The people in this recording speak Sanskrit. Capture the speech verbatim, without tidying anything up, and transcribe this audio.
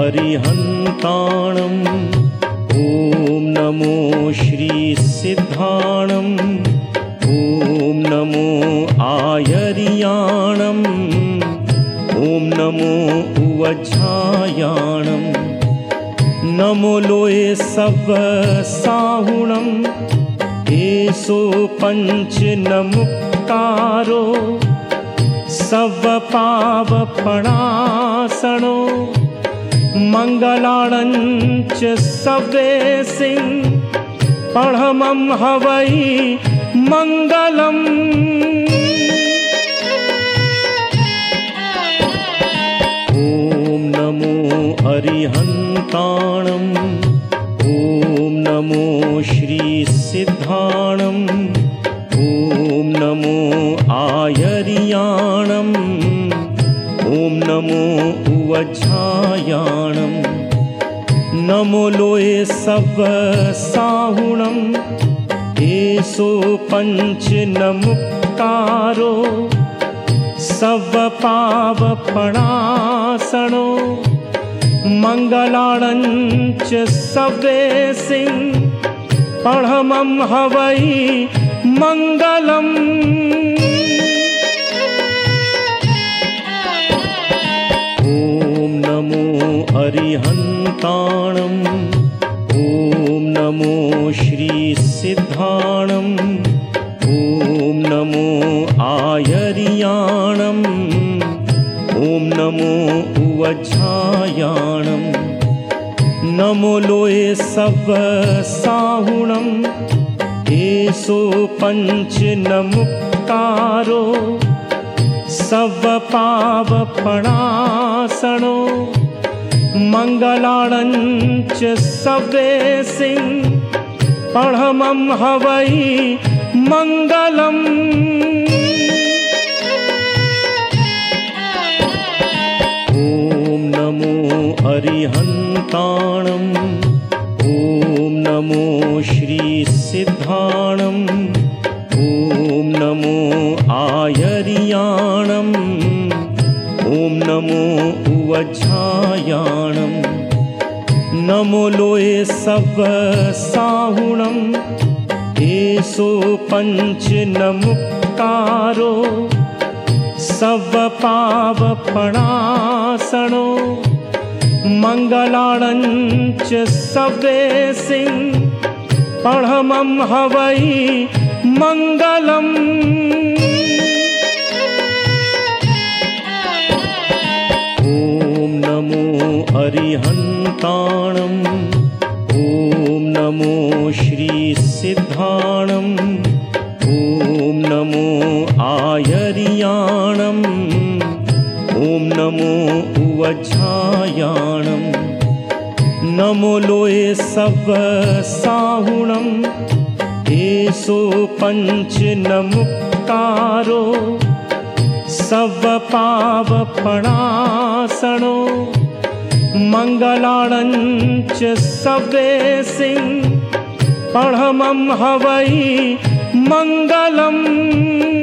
अरिहन्ताणम् ॐ नमो श्री सिद्धाणम् ॐ नमो आयर्याणम् ॐ नमो उवज्झायाणम् नमो लोये सव साहुणम् एसो पंच नमुक्तारो सव पावपणासनो मंगलाणंच सवे सिंह पढ़मं हवै मंगलम् ॐ नमो अरिहन्ताणम् ॐ नमो श्री सिद्धाणम् ॐ नमो आयर्याणम् ॐ नमो उवज्झायाणम् नमो लोये सव साहुणम् एसो पंच नमुक्तारो सव पावपणासनो मंगलाणंच सवे सिंह पढ़मं हवै मंगलम् ॐ नमो अरिहन्ताणम् ॐ नमो श्री सिद्धाणम् ॐ नमो आयर्याणम् ॐ नमो उवज्झायाणम् नमो लोये सव साहुणम् एसो पंच नमुक्तारो सव पावपणासनो मंगलाणंच सवे सिंह पढ़मं हवै मंगलम् ॐ नमो अरिहन्ताणम् ॐ नमो श्री सिद्धाणम् ॐ नमो आयर्याणम् ॐ नमो उवज्झायाणम् नमो लोये सव साहुणम् एसो पंच नमुक्तारो सव पावपणासनो मंगलाणंच सवे सिंह पढ़मं हवै मंगलम् ॐ नमो अरिहन्ताणम् ॐ नमो श्री सिद्धाणम् ॐ नमो आयर्याणम् ॐ नमो उवज्झायाणम् नमो लोये सव साहुणम् एसो पंच नमुक्तारो सव पावपणासनो मंगलाणंच सवे सिंह पढ़मं हवै मंगलम्।